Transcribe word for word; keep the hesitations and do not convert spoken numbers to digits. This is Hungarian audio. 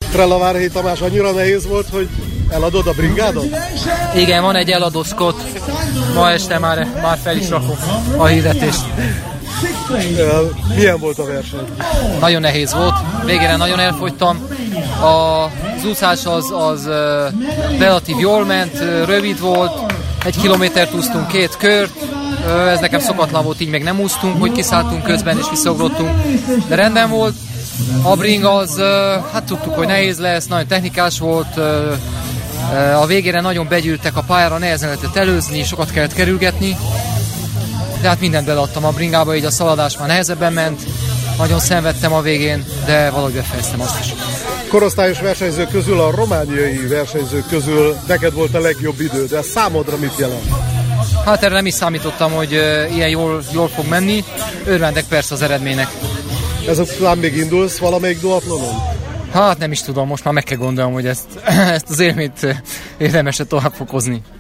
Trellavárhelyi Tamás, annyira nehéz volt, hogy eladod a bringádat? Igen, van egy eladó Scott. Ma este már, már fel is rakom a hirdetést. Milyen volt a verseny? Nagyon nehéz volt. Végére nagyon elfogytam. Az úszás az, az relatív jól ment, rövid volt. Egy kilométert úsztunk, két kört. Ez nekem szokatlan volt, így még nem úsztunk, hogy kiszálltunk közben és visszaugrottunk. De rendben volt. A bring az, hát tudtuk, hogy nehéz lesz, nagyon technikás volt. A végére nagyon begyűltek a pályára, nehezen lehetett előzni, sokat kellett kerülgetni. De hát mindent beleadtam a bringába, így a szaladás már nehezebben ment. Nagyon szenvedtem a végén, de valahogy befejeztem azt is. Korosztályos versenyzők közül, a romániai versenyzők közül neked volt a legjobb idő, de számodra mit jelent? Hát erre nem is számítottam, hogy ilyen jól, jól fog menni. Örvendek persze az eredménynek. Ezután még indulsz valamelyik duatlonon? Hát nem is tudom, most már meg kell gondolom, hogy ezt, ezt az élményt érdemes tovább fokozni.